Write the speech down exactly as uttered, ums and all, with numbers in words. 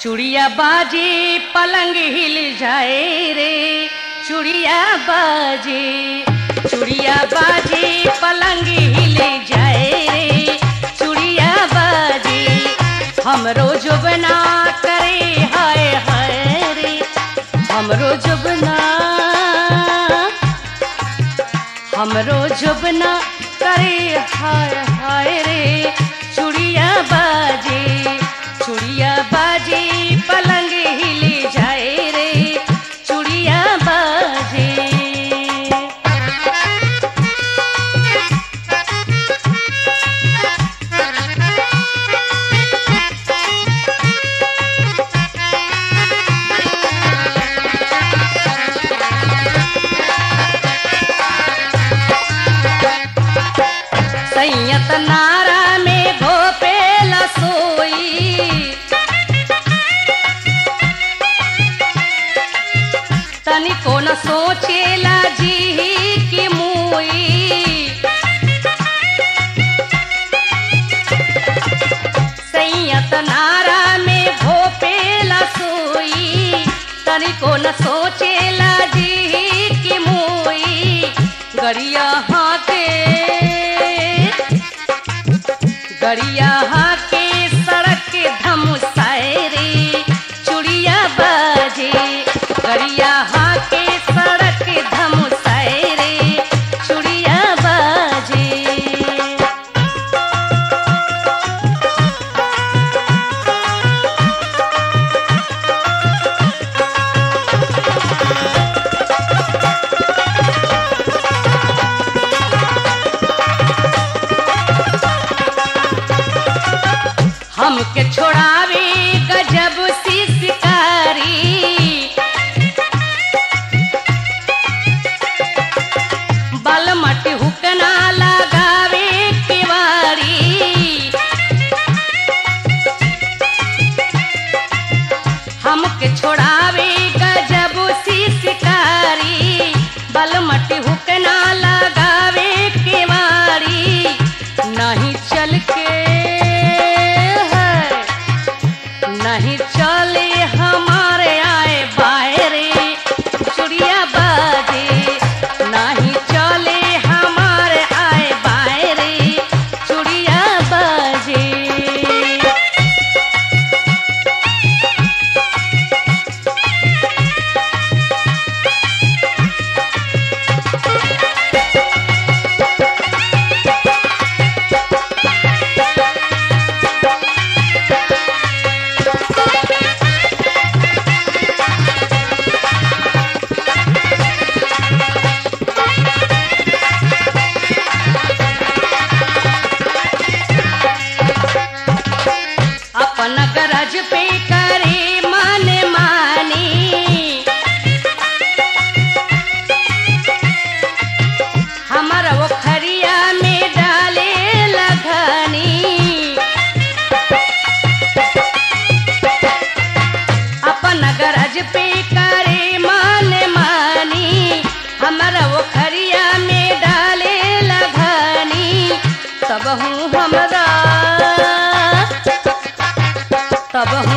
चुड़िया बाजे पलंग हिल जाए रे, चुड़िया बाजे चुड़िया बाजे पलंग हिल जाए रे, चुड़िया बाजे हमरो जुबना करे हाय हाय रे, हमरो जुबना हमरो जुबना करे हाय हाय रे, चुड़िया बाजे चुड़िया बाजे पलंग हिल जाए रे, चुड़िया बाजे। सैयत नारा में घोपेला सोई, तनिको न सोचेला जी की मुई, सैयत नारा में घोपेला सोई, तनिको न सोचेला जी की मुई, गरिया हाथे गरिया हाके सड़क धमुसाए रे, चुड़िया बाजे गरिया हाके सड़क धमुसाए रे, चुड़िया बाजे। हमके छोड़ावे गजब सी शिकारी, बलमट हुकना लगावे केवारी, हमके छोड़ावे गजब सी शिकारी, बलमट हुकना लगावे केवारी, नहीं चल के नहीं चले हमारे आए बाहरे, चुड़िया बाजे नहीं चले हमारे आए बाहरे, चुड़िया बाजे। अपन गरज पे करे मन मानी, हमारा वो खरिया में डाले लगनी, अपन गरज पे करे मन मानी, हमारा वो खरिया में डाले लगनी, तब हूँ हमरा तब